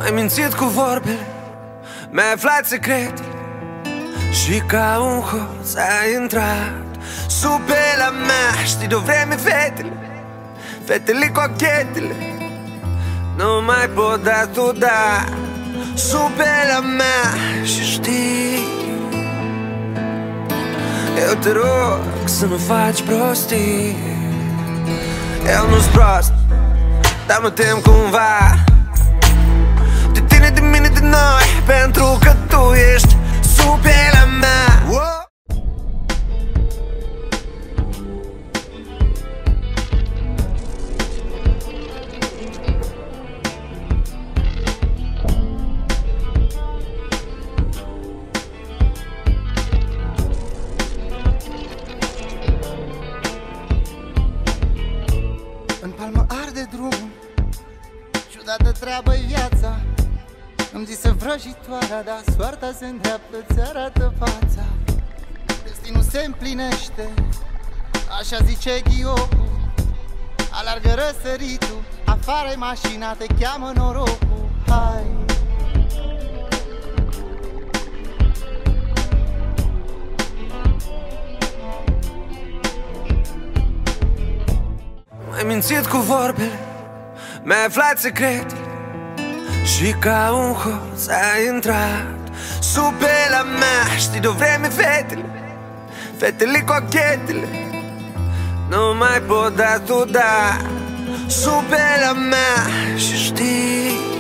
M-ai mințit cu vorbele, mi-ai aflat secretele și ca un hoț ai intrat sub pielea mea. Știi de-o vreme fetele cochetele nu mai pot da tu, da, sub pielea mea. Și știi, eu te rog să nu faci prostii. Eu nu-s prost, dar mă tem cumva de tine, de mine, de noi, pentru că tu ești sub pielea mea. În palmă arde drumul, ciudată treabă-i viața. Îmi zise vrăjitoarea, dar soarta se îndreaptă, ți-arată fața. Destinul se împlinește, așa zice ghiocul. Alargă răsăritul, afară-i mașina, te cheamă norocul. Hai! M-ai mințit cu vorbele, mi-ai aflat secretele și ca un hoț ai intrat sub pielea mea. Știi de-o vreme fetele cochetele nu mai pot da tu, da, sub pielea mea. Și știi,